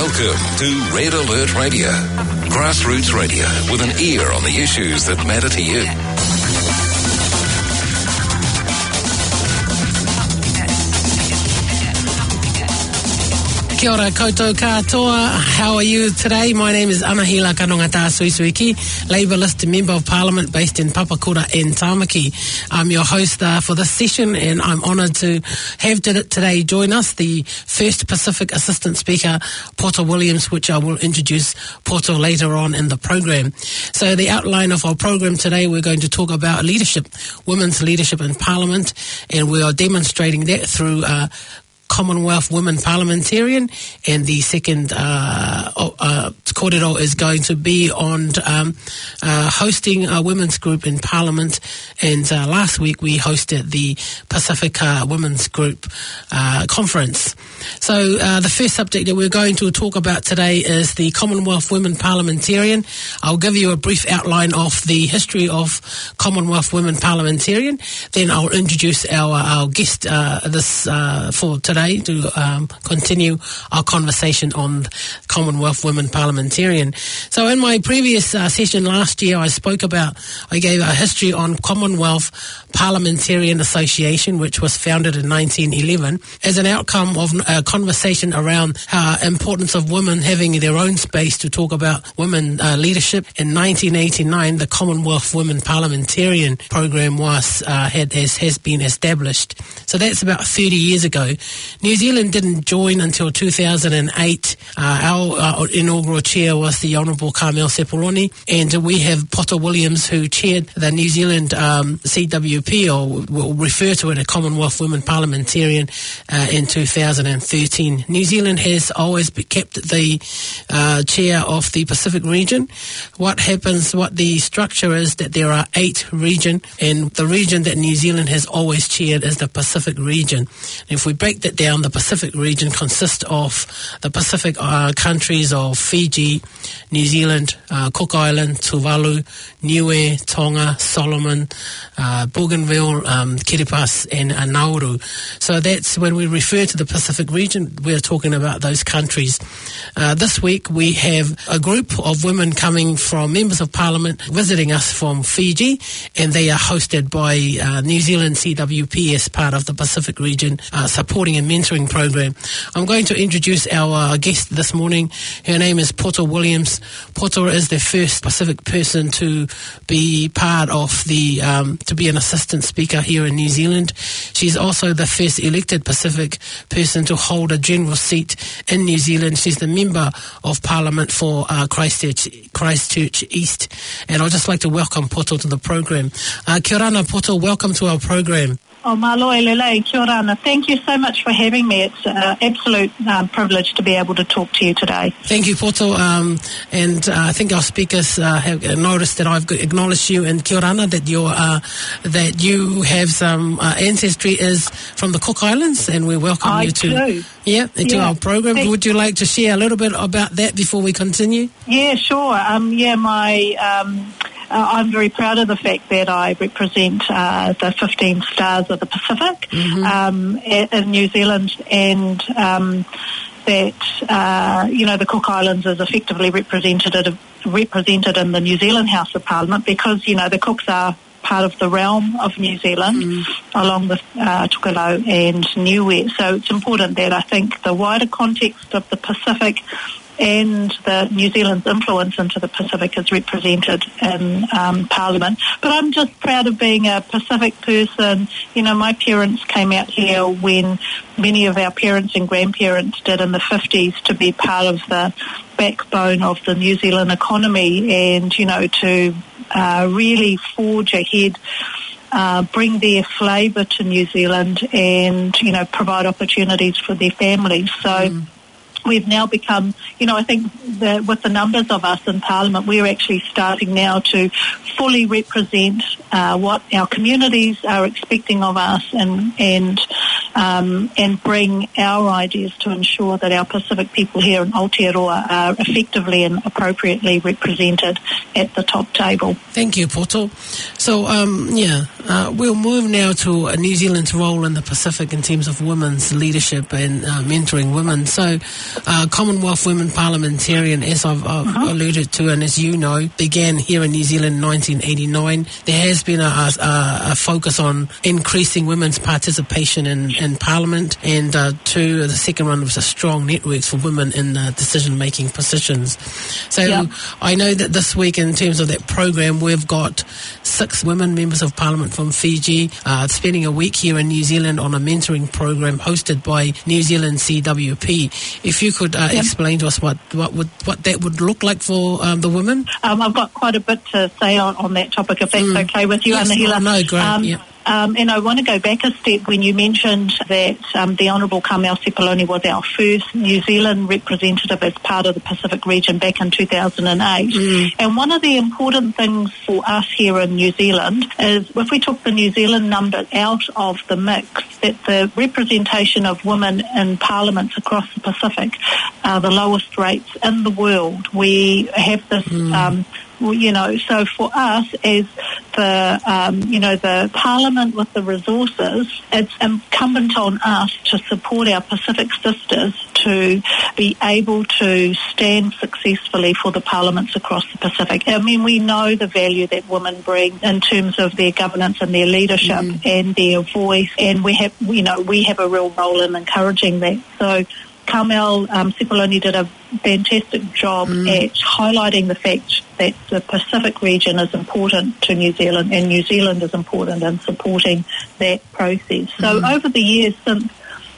Welcome to Red Alert Radio, grassroots radio with an ear on the issues that matter to you. Kia ora koutou katoa. How are you today? My name is Anahila Kanongata Suisuiki, Labour List Member of Parliament based in Papakura and Tamaki. I'm your host for this session, and I'm honoured to have today join us the First Pacific Assistant Speaker, Poto Williams, which I will introduce Poto later on in the program. So the outline of our program today, we're going to talk about leadership, women's leadership in Parliament, and we are demonstrating that through Commonwealth Women Parliamentarian, and the second kōrero is going to be on hosting a women's group in Parliament, and last week we hosted the Pacific Women's Group conference. So the first subject that we're going to talk about today is the Commonwealth Women Parliamentarian. I'll give you a brief outline of the history of Commonwealth Women Parliamentarian, then I'll introduce our guest for today to continue our conversation on Commonwealth Women Parliamentarian. So in my previous session last year, I gave a history on Commonwealth Parliamentarian Association, which was founded in 1911 as an outcome of a conversation around importance of women having their own space to talk about women leadership. In 1989, the Commonwealth Women Parliamentarian program has been established. So that's about 30 years ago. New Zealand didn't join until 2008. Our inaugural chair was the Honourable Carmel Sepuloni, and we have Poto Williams, who chaired the New Zealand CWP, or we'll refer to it as Commonwealth Women Parliamentarian, in 2013. New Zealand has always kept the chair of the Pacific region. What the structure is that there are 8 regions, and the region that New Zealand has always chaired is the Pacific region. And if we break that down, the Pacific region consists of the Pacific countries of Fiji, New Zealand, Cook Island, Tuvalu, Niue, Tonga, Solomon, Bougainville, Kiribati, and Nauru. So that's when we refer to the Pacific region, we're talking about those countries. This week we have a group of women coming from members of Parliament visiting us from Fiji, and they are hosted by New Zealand CWP as part of the Pacific region supporting and mentoring program. I'm going to introduce our guest this morning. Her name is Poto Williams. Poto is the first Pacific person to be part of to be an assistant speaker here in New Zealand. She's also the first elected Pacific person to hold a general seat in New Zealand. She's the Member of Parliament for Christchurch East. And I'd just like to welcome Poto to the program. Kia ora, Poto. Welcome to our program. Oh, malo e lele, kia ora. Thank you so much for having me. It's an absolute privilege to be able to talk to you today. Thank you, Poto. And I think our speakers have noticed that I've acknowledged you, and kia ora, that you have some ancestry is from the Cook Islands, and we welcome you to our program. Would you like to share a little bit about that before we continue? Yeah, sure. I'm very proud of the fact that I represent the 15 stars of the Pacific in New Zealand, and that the Cook Islands is effectively represented in the New Zealand House of Parliament, because the Cooks are part of the realm of New Zealand, along with Tokelau and Niue. So it's important that I think the wider context of the Pacific and the New Zealand's influence into the Pacific is represented in Parliament. But I'm just proud of being a Pacific person. My parents came out here when many of our parents and grandparents did in the 50s, to be part of the backbone of the New Zealand economy, and, to really forge ahead, bring their flavour to New Zealand, and, provide opportunities for their families. So we've now become, I think that with the numbers of us in Parliament, we're actually starting now to fully represent what our communities are expecting of us, and bring our ideas to ensure that our Pacific people here in Aotearoa are effectively and appropriately represented at the top table. Thank you, Poto. So, we'll move now to New Zealand's role in the Pacific in terms of women's leadership and mentoring women. So, Commonwealth Women Parliamentarian, as I've alluded to, and as you know, began here in New Zealand in 1989. There has been a focus on increasing women's participation in Parliament, and the second one was a strong networks for women in decision-making positions. So I know that this week, in terms of that program, we've got 6 women members of Parliament from Fiji spending a week here in New Zealand on a mentoring program hosted by New Zealand CWP. If you could explain to us what that would look like for the women. I've got quite a bit to say on that topic, if that's okay with you, Anahila. No, great. And I want to go back a step when you mentioned that the Honourable Carmel Sepuloni was our first New Zealand representative as part of the Pacific region back in 2008. And one of the important things for us here in New Zealand is, if we took the New Zealand number out of the mix, that the representation of women in parliaments across the Pacific are the lowest rates in the world. We have this... so for us as the Parliament with the resources, it's incumbent on us to support our Pacific sisters to be able to stand successfully for the parliaments across the Pacific. I mean, we know the value that women bring in terms of their governance and their leadership and their voice, and we have a real role in encouraging that. So Carmel Sepuloni did a fantastic job at highlighting the fact that the Pacific region is important to New Zealand, and New Zealand is important in supporting that process. So over the years since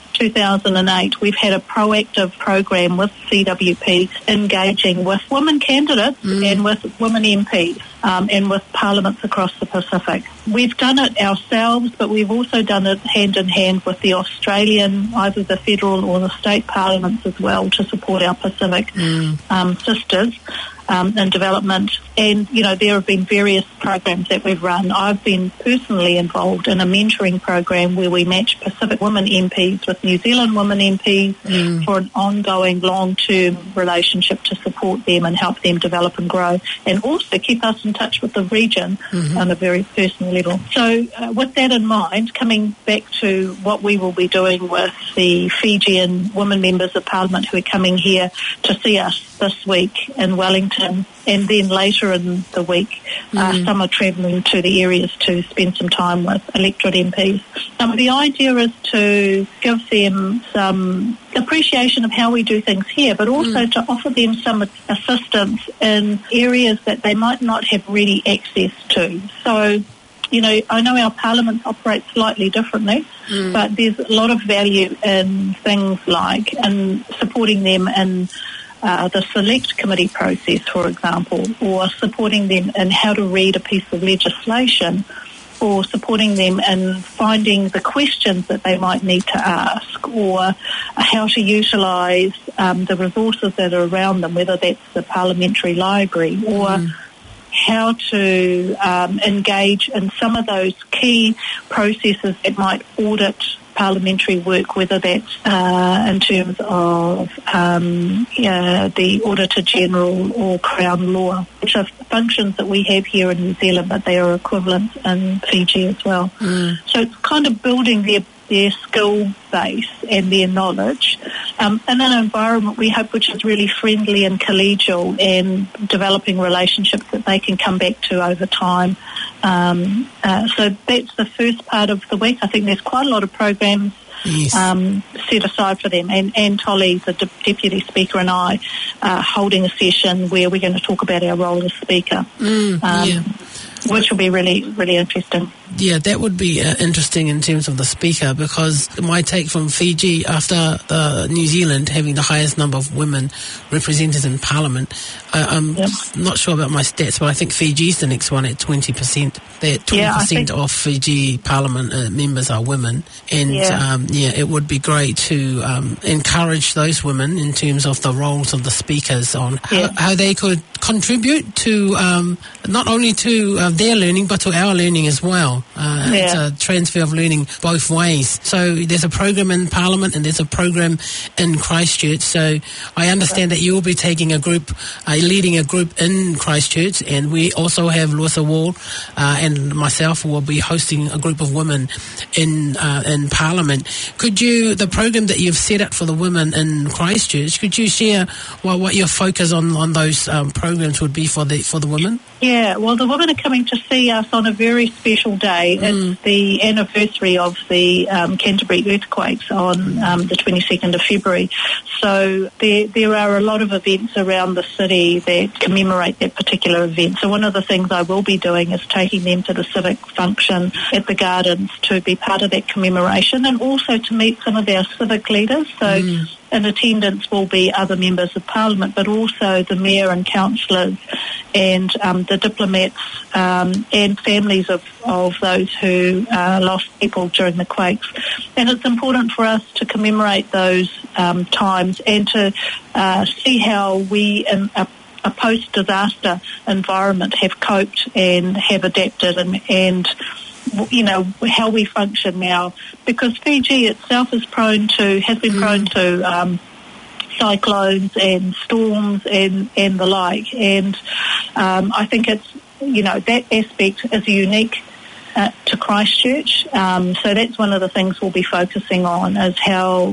2008, we've had a proactive program with CWP engaging with women candidates and with women MPs and with parliaments across the Pacific. We've done it ourselves, but we've also done it hand in hand with the Australian, either the federal or the state parliaments as well, to support our Pacific sisters in development. And, there have been various programs that we've run. I've been personally involved in a mentoring program where we match Pacific women MPs with New Zealand women MPs for an ongoing long-term relationship to support them and help them develop and grow, and also keep us in touch with the region on a very personal level. So with that in mind, coming back to what we will be doing with the Fijian women members of Parliament who are coming here to see us this week in Wellington, and then later in the week some are travelling to the areas to spend some time with electorate MPs. The idea is to give them some appreciation of how we do things here, but also to offer them some assistance in areas that they might not have ready access to. So, I know our parliaments operate slightly differently, but there's a lot of value in things like supporting them in the select committee process, for example, or supporting them in how to read a piece of legislation, or supporting them in finding the questions that they might need to ask, or how to utilise the resources that are around them, whether that's the parliamentary library, or how to engage in some of those key processes that might audit parliamentary work, whether that's in terms of the Auditor General or Crown Law, which are functions that we have here in New Zealand, but they are equivalent in Fiji as well. So it's kind of building their skill base and their knowledge in an environment, we hope, which is really friendly and collegial, and developing relationships that they can come back to over time. So that's the first part of the week. I think there's quite a lot of programs set aside for them. And Tolly, the Deputy Speaker, and I are holding a session where we're going to talk about our role as Speaker. Which will be really, really interesting. Yeah, that would be interesting in terms of the Speaker, because my take from Fiji, after New Zealand having the highest number of women represented in Parliament, I'm not sure about my stats, but I think Fiji's the next one at 20%. That 20% of Fiji Parliament members are women, and it would be great to encourage those women in terms of the roles of the speakers on how they could contribute to not only to their learning, but to our learning as well. It's a transfer of learning both ways. So there's a program in Parliament and there's a program in Christchurch. So I understand that you will be taking a group, leading a group in Christchurch, and we also have Lewis Wall and myself will be hosting a group of women in Parliament. Could you, the program that you've set up for the women in Christchurch, could you share what your focus on those programs would be for the women? Yeah, well, the women are coming to see us on a very special day. It's the anniversary of the Canterbury earthquakes on the 22nd of February. So there are a lot of events around the city that commemorate that particular event. So one of the things I will be doing is taking them to the civic function at the Gardens to be part of that commemoration, and also to meet some of our civic leaders. So in attendance will be other members of Parliament, but also the Mayor and councillors and the diplomats and families of those who lost people during the quakes. And it's important for us to commemorate those times and to see how we in a post-disaster environment have coped and have adapted and you know, how we function now, because Fiji itself has been prone to cyclones and storms and the like, and I think it's, you know, that aspect is unique to Christchurch. So that's one of the things we'll be focusing on, is how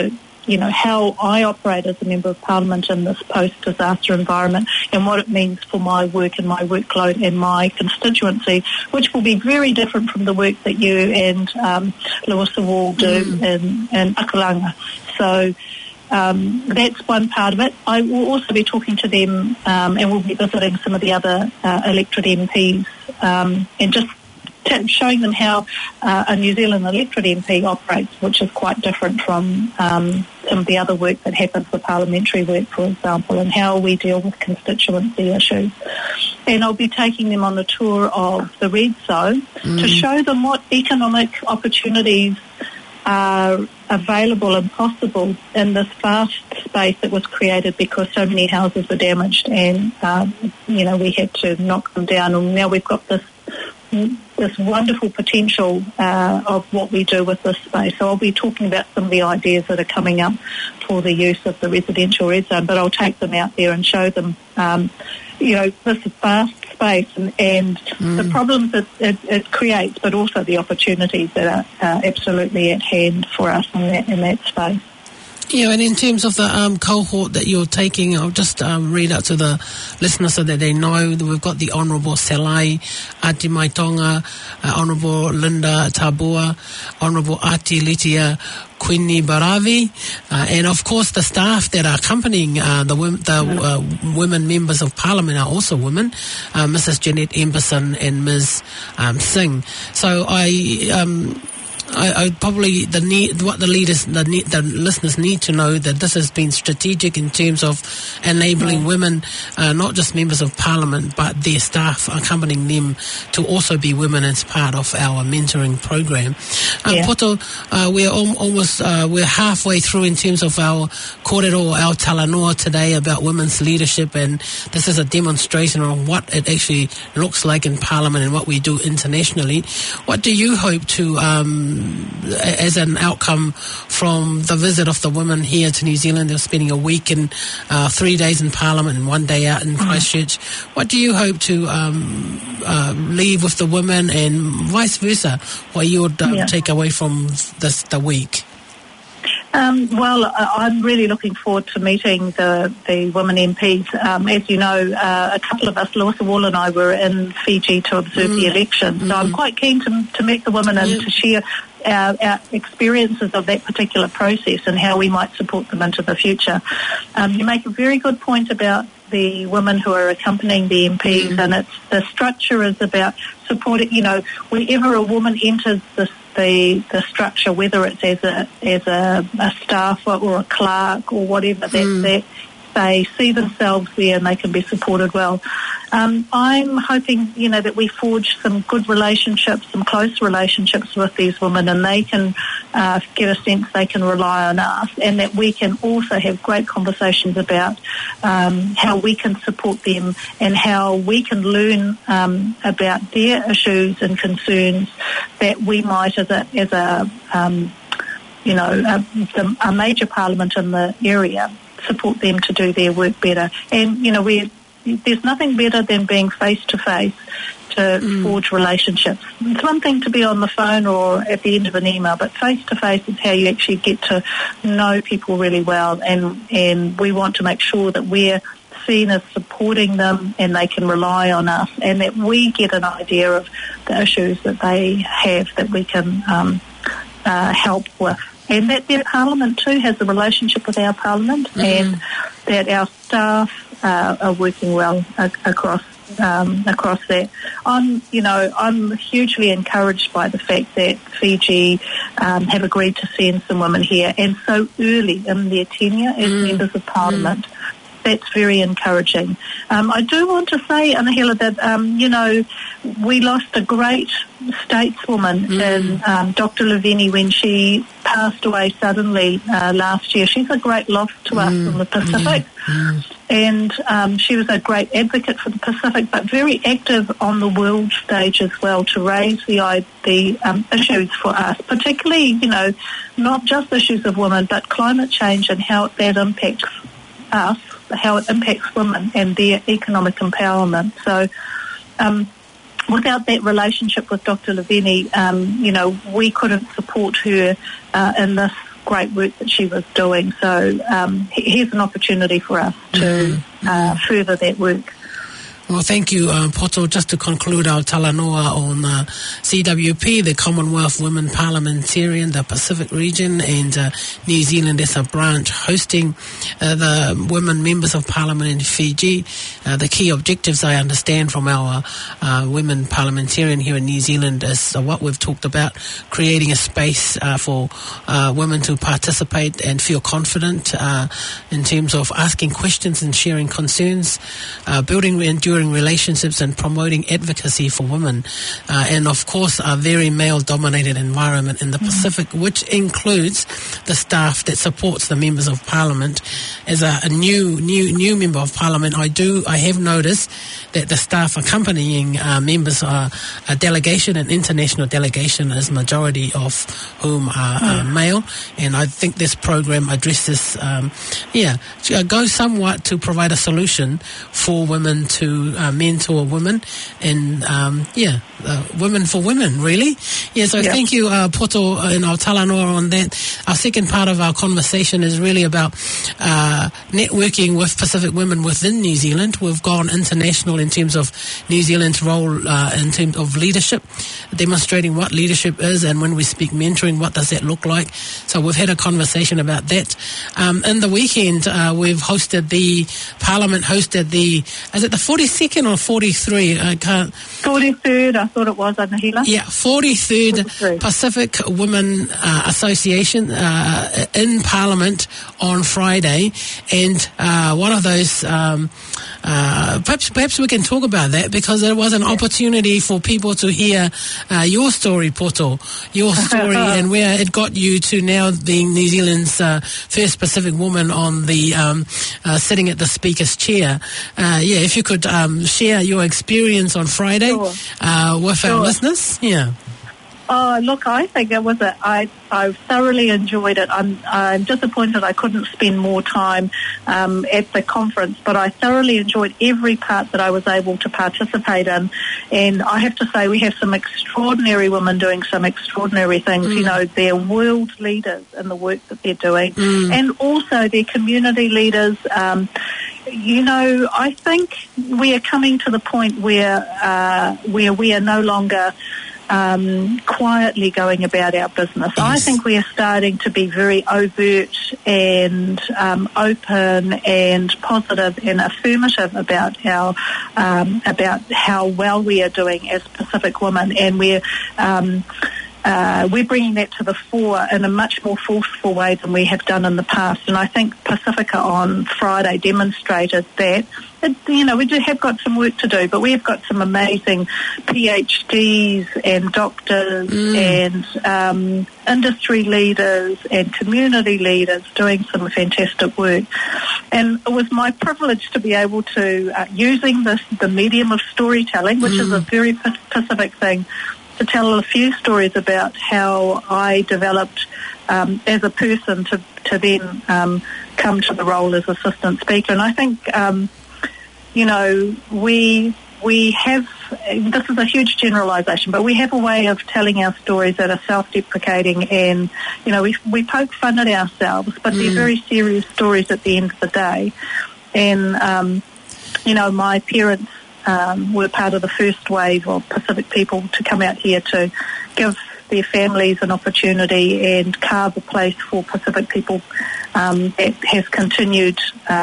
I operate as a Member of Parliament in this post-disaster environment, and what it means for my work and my workload and my constituency, which will be very different from the work that you and Lewis Wall do in Akalanga. So that's one part of it. I will also be talking to them and we'll be visiting some of the other electorate MPs and just showing them how a New Zealand electorate MP operates, which is quite different from some of the other work that happens, the parliamentary work, for example, and how we deal with constituency issues. And I'll be taking them on a tour of the red zone to show them what economic opportunities are available and possible in this vast space that was created because so many houses were damaged, and we had to knock them down, and now we've got this wonderful potential of what we do with this space. So I'll be talking about some of the ideas that are coming up for the use of the residential red zone, but I'll take them out there and show them, this vast space and the problems that it creates, but also the opportunities that are absolutely at hand for us in that space. Yeah, and in terms of the cohort that you're taking, I'll just read out to the listeners so that they know that we've got the Honourable Selai Ati Maitonga, Honourable Linda Tabua, Honourable Ati Litia Quini Baravi, and of course the staff that are accompanying the women members of Parliament are also women, Mrs. Jeanette Emberson and Ms. Singh. So I probably the listeners need to know that this has been strategic in terms of enabling women, not just members of Parliament, but their staff accompanying them to also be women as part of our mentoring program. Poto, we're halfway through in terms of our kōrero, our talanoa today about women's leadership, and this is a demonstration of what it actually looks like in Parliament and what we do internationally. What do you hope to as an outcome from the visit of the women here to New Zealand? They're spending a week and 3 days in Parliament and 1 day out in Christchurch. What do you hope to leave with the women, and vice versa, what you would take away from the week? Well, I'm really looking forward to meeting the women MPs. As you know, a couple of us, Lewis Wall and I, were in Fiji to observe the election. So I'm quite keen to meet the women and to share our experiences of that particular process and how we might support them into the future. You make a very good point about the women who are accompanying the MPs, and the structure is about supporting, whenever a woman enters the structure, whether it's as a staffer or a clerk or whatever, that they see themselves there and they can be supported well. I'm hoping, that we forge some good relationships, some close relationships with these women, and they can get a sense they can rely on us, and that we can also have great conversations about how we can support them and how we can learn about their issues and concerns that we might, as a major parliament in the area, support them to do their work better. And there's nothing better than being face to face to forge relationships. It's one thing to be on the phone or at the end of an email, but face to face is how you actually get to know people really well, and we want to make sure that we're seen as supporting them and they can rely on us, and that we get an idea of the issues that they have that we can help with. And that their parliament too has a relationship with our parliament, and that our staff are working well across that. I'm hugely encouraged by the fact that Fiji have agreed to send some women here, and so early in their tenure as members of parliament. That's very encouraging. I do want to say, Anahela, that, we lost a great stateswoman in Dr. Leveni when she passed away suddenly last year. She's a great loss to us in the Pacific. And she was a great advocate for the Pacific, but very active on the world stage as well to raise the issues for us, particularly, not just issues of women, but climate change and how that impacts us, how it impacts women and their economic empowerment. So without that relationship with Dr. Leveni, we couldn't support her in this great work that she was doing. So here's an opportunity for us to further that work. Well, thank you, Poto. Just to conclude our talanoa on CWP, the Commonwealth Women Parliamentarian, the Pacific region, and New Zealand as a branch hosting the women members of Parliament in Fiji. The key objectives, I understand, from our women parliamentarian here in New Zealand is what we've talked about, creating a space for women to participate and feel confident in terms of asking questions and sharing concerns, building enduring relationships and promoting advocacy for women, and of course a very male-dominated environment in the Pacific, which includes the staff that supports the members of Parliament. As a new member of Parliament, I have noticed that the staff accompanying members are a delegation, an international delegation, is majority of whom are male, and I think this program addresses goes somewhat to provide a solution for women to mentor women, and women for women, really. So thank you, Poto, and our talanoa on that. Our second part of our conversation is really about networking with Pacific women within New Zealand. We've gone international in terms of New Zealand's role in terms of leadership, demonstrating what leadership is, and when we speak mentoring, what does that look like? So we've had a conversation about that. In the weekend, we've hosted is it the 42nd or 43? I can't. 43rd, I thought it was, Anahela. Yeah, 43rd Pacific Women Association in Parliament on Friday, and one of those. Perhaps we can talk about that, because there was an opportunity for people to hear your story, Poto, your story, and where it got you to now being New Zealand's first Pacific woman on the sitting at the Speaker's chair. If you could share your experience on Friday with our listeners. Yeah. Oh, look, I think it was I thoroughly enjoyed it. I'm disappointed I couldn't spend more time at the conference, but I thoroughly enjoyed every part that I was able to participate in. And I have to say, we have some extraordinary women doing some extraordinary things. They're world leaders in the work that they're doing, and also they're community leaders. I think we are coming to the point where we are no longer quietly going about our business. Yes. I think we are starting to be very overt and open and positive and affirmative about how well we are doing as Pacific women, and we're we're bringing that to the fore in a much more forceful way than we have done in the past. And I think Pacifica on Friday demonstrated that. We have got some work to do, but we have got some amazing PhDs and doctors and industry leaders and community leaders doing some fantastic work. And it was my privilege to be able to, using the medium of storytelling, which is a very Pacific thing, to tell a few stories about how I developed as a person to then come to the role as assistant speaker. And I think, we have, this is a huge generalisation, but we have a way of telling our stories that are self-deprecating and, we poke fun at ourselves, but they're very serious stories at the end of the day. And, my parents were part of the first wave of Pacific people to come out here to give their families an opportunity and carve a place for Pacific people that has continued,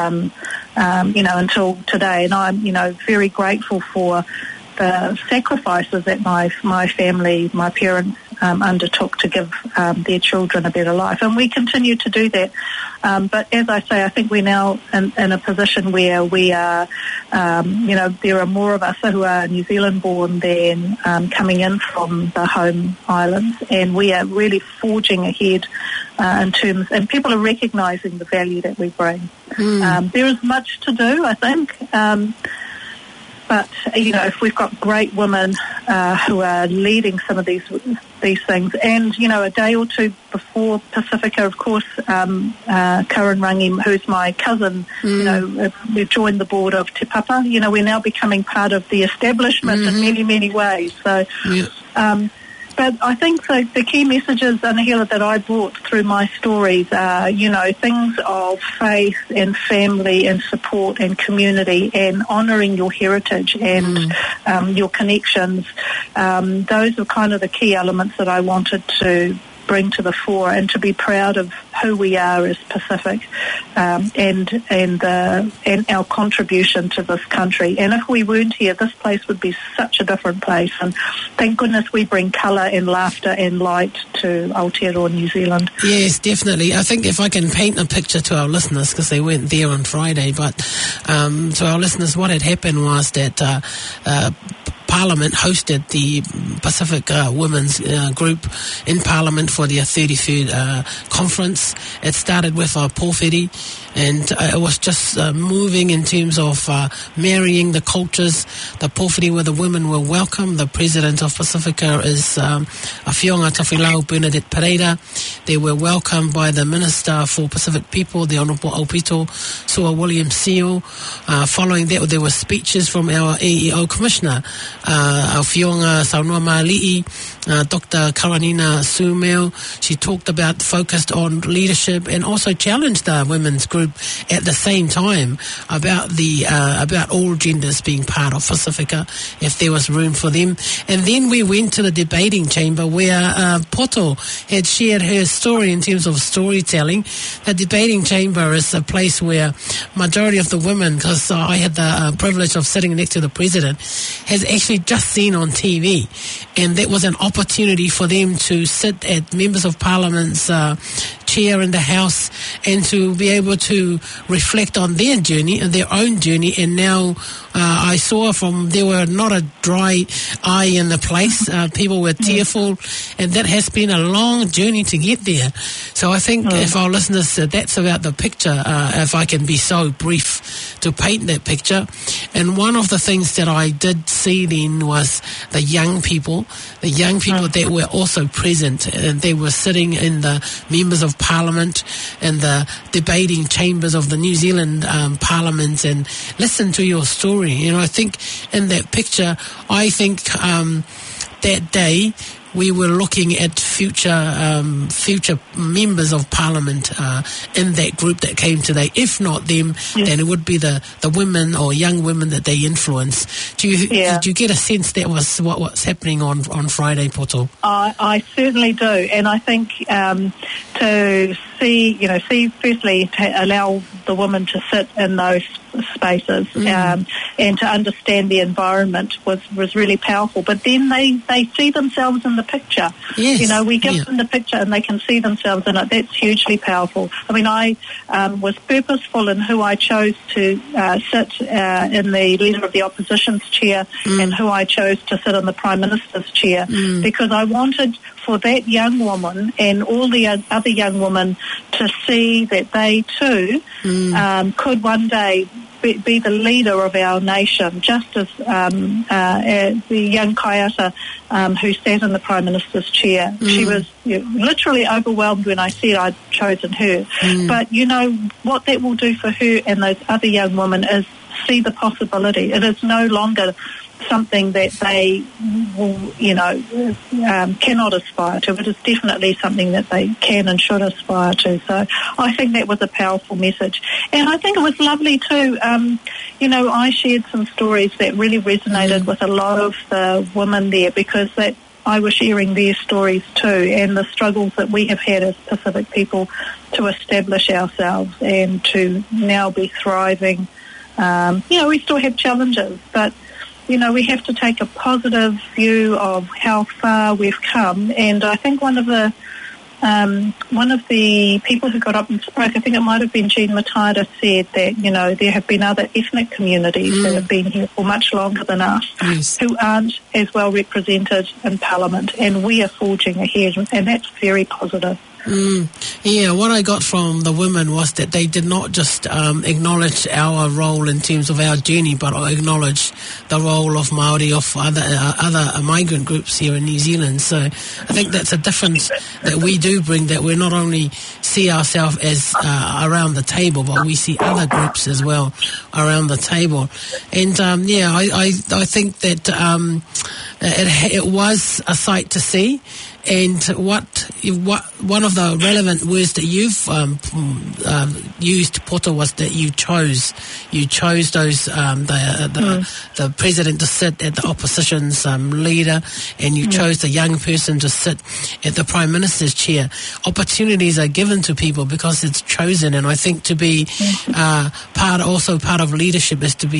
until today. And I'm, very grateful for the sacrifices that my family, my parents undertook to give their children a better life. And we continue to do that. But as I say, I think we're now in a position where we are, there are more of us who are New Zealand born than coming in from the home islands. And we are really forging ahead in terms, and people are recognising the value that we bring. There is much to do, I think. But, if we've got great women who are leading some of these things, and, a day or two before Pacifica, of course, Karan Rangi, who's my cousin, we've joined the board of Te Papa. We're now becoming part of the establishment in many, many ways. So, but I think the key messages, Anahela, that I brought through my stories are, things of faith and family and support and community and honouring your heritage and your connections. Those are kind of the key elements that I wanted to bring to the fore, and to be proud of who we are as Pacific, and our contribution to this country. And if we weren't here, this place would be such a different place. And thank goodness we bring colour and laughter and light to Aotearoa, New Zealand. Yes, definitely. I think if I can paint a picture to our listeners, because they weren't there on Friday, but to our listeners, what had happened was that Parliament hosted the Pacific Women's Group in Parliament for their 33rd conference. It started with Pōwhiri, and it was just moving in terms of marrying the cultures. The Pōwhiri, where the women were welcome. The president of Pacifica is Whionga Tawhilau Bernadette Pereira. They were welcomed by the Minister for Pacific People, the Honourable Aupito Sua William Seal. Following that, there were speeches from our AEO Commissioner, Whionga Saunua Mali'i, Dr. Karanina Sumeo. She talked about, focused on leadership, and also challenged the women's group at the same time about about all genders being part of Pacifica, if there was room for them. And then we went to the debating chamber where Poto had shared her story in terms of storytelling. The debating chamber is a place where majority of the women, because I had the privilege of sitting next to the president, has actually just seen on TV, and that was an opportunity for them to sit at members of Parliament's chair in the House and to be able to reflect on their journey and their own journey. And now I saw there were not a dry eye in the place. People were tearful, and that has been a long journey to get there. So I think if our listeners, that's about the picture, if I can be so brief to paint that picture. And one of the things that I did see then was the young people that were also present, and they were sitting in the members of Parliament and the debating chambers of the New Zealand Parliament, and listen to your story. I think in that picture, I think that day we were looking at future members of Parliament in that group that came today. If not them, then it would be the women or young women that they influence. Did you get a sense that was what's happening on Friday, Poto? I certainly do, and I think to see firstly to allow the women to sit in those spaces and to understand the environment was really powerful. But then they see themselves in the picture. Yes. You know, we give them the picture and they can see themselves in it. That's hugely powerful. I mean, I was purposeful in who I chose to sit in the Leader of the Opposition's chair and who I chose to sit in the Prime Minister's chair, because I wanted for that young woman and all the other young women to see that they too could one day be the leader of our nation, just as the young Kaiata who sat in the Prime Minister's chair. She was literally overwhelmed when I said I'd chosen her. But you know what that will do for her and those other young women is see the possibility. It is no longer something that they will, cannot aspire to. It is definitely something that they can and should aspire to. So I think that was a powerful message. And I think it was lovely too. I shared some stories that really resonated with a lot of the women there, because I was sharing their stories too, and the struggles that we have had as Pacific people to establish ourselves and to now be thriving. We still have challenges, but we have to take a positive view of how far we've come. And I think one of the people who got up and spoke, I think it might have been Jean Mataida, said that, there have been other ethnic communities that have been here for much longer than us who aren't as well represented in Parliament, and we are forging ahead, and that's very positive. Yeah, what I got from the women was that they did not just acknowledge our role in terms of our journey, but acknowledge the role of Māori, of other migrant groups here in New Zealand. So I think that's a difference that we do bring, that we not only see ourselves as around the table, but we see other groups as well around the table. And I think that it was a sight to see. And what one of the relevant words that you've used, Poto, was that you chose those the president to sit at the opposition's leader, and you chose the young person to sit at the Prime Minister's chair. Opportunities are given to people because it's chosen, and I think to be part of leadership is to be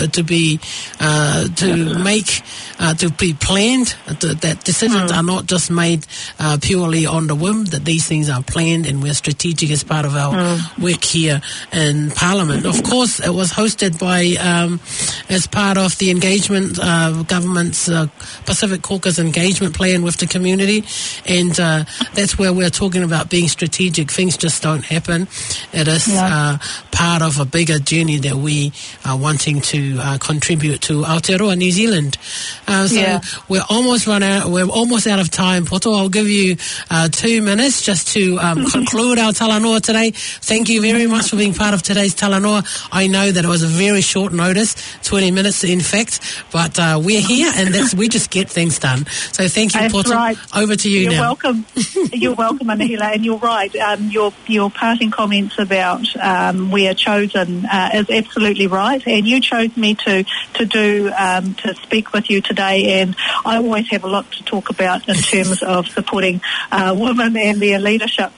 planned. That decisions are not just made purely on the whim, that these things are planned and we're strategic as part of our work here in Parliament. Of course, it was hosted by, as part of the engagement, government's Pacific Caucus engagement plan with the community, and that's where we're talking about being strategic. Things just don't happen. It is part of a bigger journey that we are wanting to contribute to Aotearoa, New Zealand. We're almost out of time. Poto, I'll give you 2 minutes just to conclude our talanoa today. Thank you very much for being part of today's talanoa. I know that it was a very short notice, 20 minutes in fact, but we're here and we just get things done. So thank you, Poto. Right. Over to you now. You're welcome. You're welcome, Anahila, and you're right. Your parting comments about we are chosen is absolutely right, and you chose me to speak with you today, and I always have a lot to talk about in terms of supporting women and their leadership.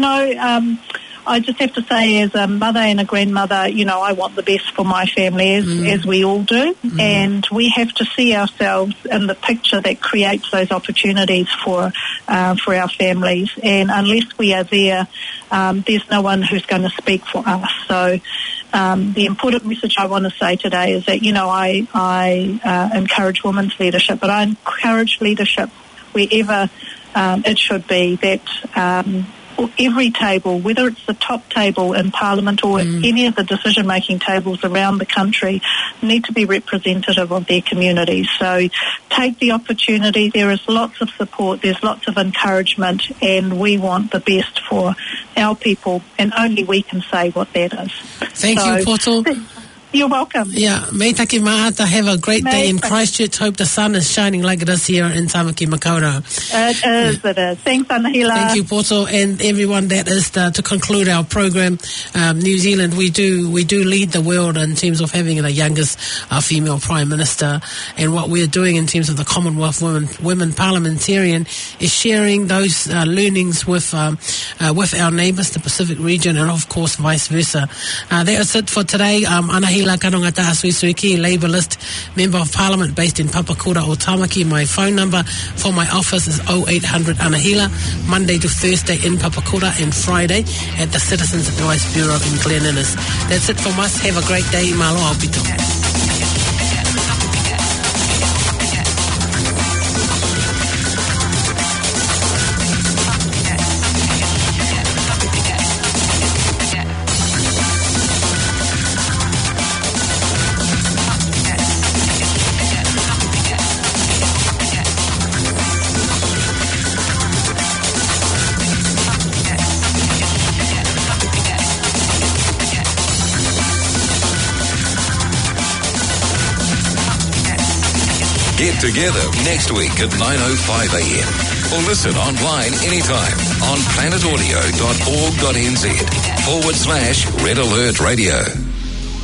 I just have to say, as a mother and a grandmother, I want the best for my family, as we all do, and we have to see ourselves in the picture that creates those opportunities for our families. And unless we are there, there's no one who's going to speak for us. So the important message I want to say today is that, I encourage women's leadership, but I encourage leadership wherever it should be, that every table, whether it's the top table in Parliament or any of the decision-making tables around the country, need to be representative of their communities. So take the opportunity. There is lots of support. There's lots of encouragement, and we want the best for our people, and only we can say what that is. Thank you, Poto. You're welcome. Yeah, Meitaki Maata, have a great day in Christchurch. Hope the sun is shining like it is here in Tamaki Makaurau. It is. Thanks, Anahila. Thank you, Poto, and everyone. That is to conclude our program. New Zealand, we do lead the world in terms of having the youngest female Prime Minister, and what we're doing in terms of the Commonwealth Women Parliamentarian is sharing those learnings with our neighbours, the Pacific region, and of course vice versa. That is it for today. Anahila Anahila Karongata Asuisuiki, Labourist, Member of Parliament based in Papakura o Tamaki. My phone number for my office is 0800 Anahila, Monday to Thursday in Papakura and Friday at the Citizens Advice Bureau in Glen Innes. That's it from us. Have a great day. Malo Aupito. Get together next week at 9:05 a.m. or listen online anytime on planetaudio.org.nz/Red Alert Radio.